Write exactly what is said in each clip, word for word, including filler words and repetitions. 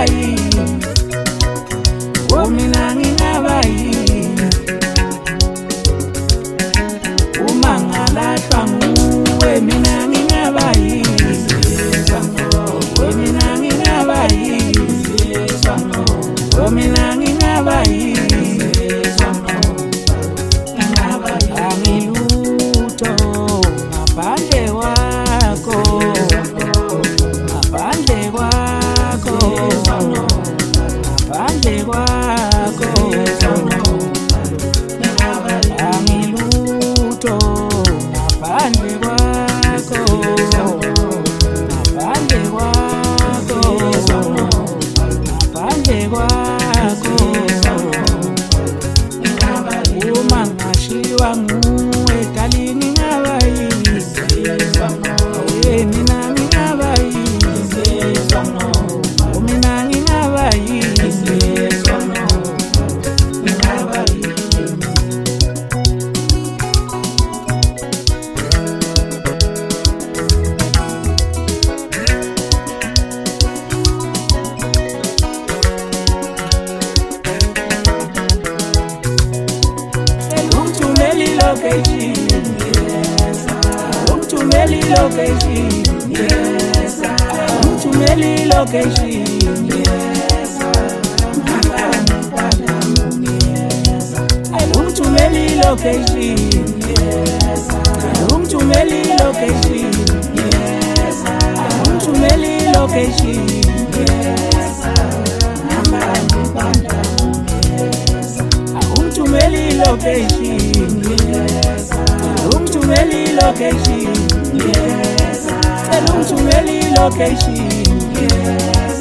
yini? Oh mina ngingaba yini? Uma ngalahlwa nguwe mina ngingaba yini? Oh mina ngingaba yini? Oh mina ngingaba yini? Angilutho ngaphandle kwakho, ngaphandle kwakho, ngaphandle kwakho. Angilutho ngaphandle kwakho, ngaphandle kwakho, ngaphandle kwakho. Uma ngashiwa nguwe dali ngingaba yini? Eh mina ngingaba yini? Oh mina ngingaba yini? Ngingaba yini? Umthumeli location, yes. Umthumeli location, yes. Umthumeli location, yes. Umthumeli location, yes. Umthumeli location, yes. Umthumeli location, yes. Umthumeli location, yes. Tell umthumeli location, yes.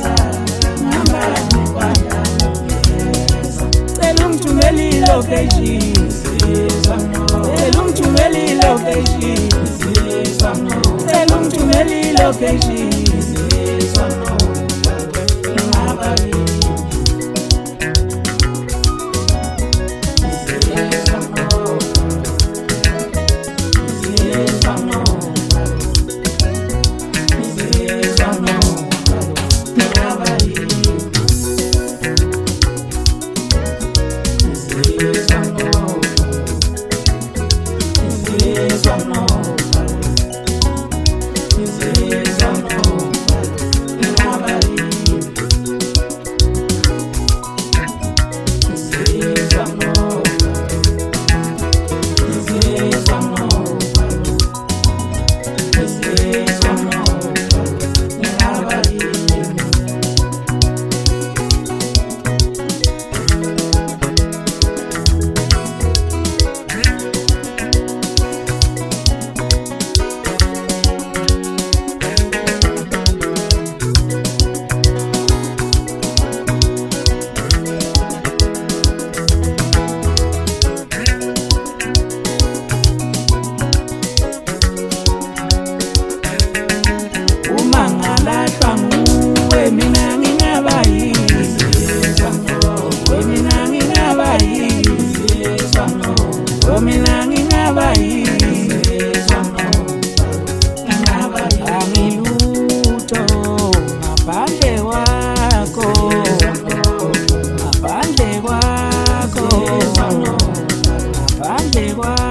Tell umthumeli location, yes. Tell umthumeli location, yes. Tell umthumeli location, yes. Ngaphandle kwakho, ngaphandle kwakho.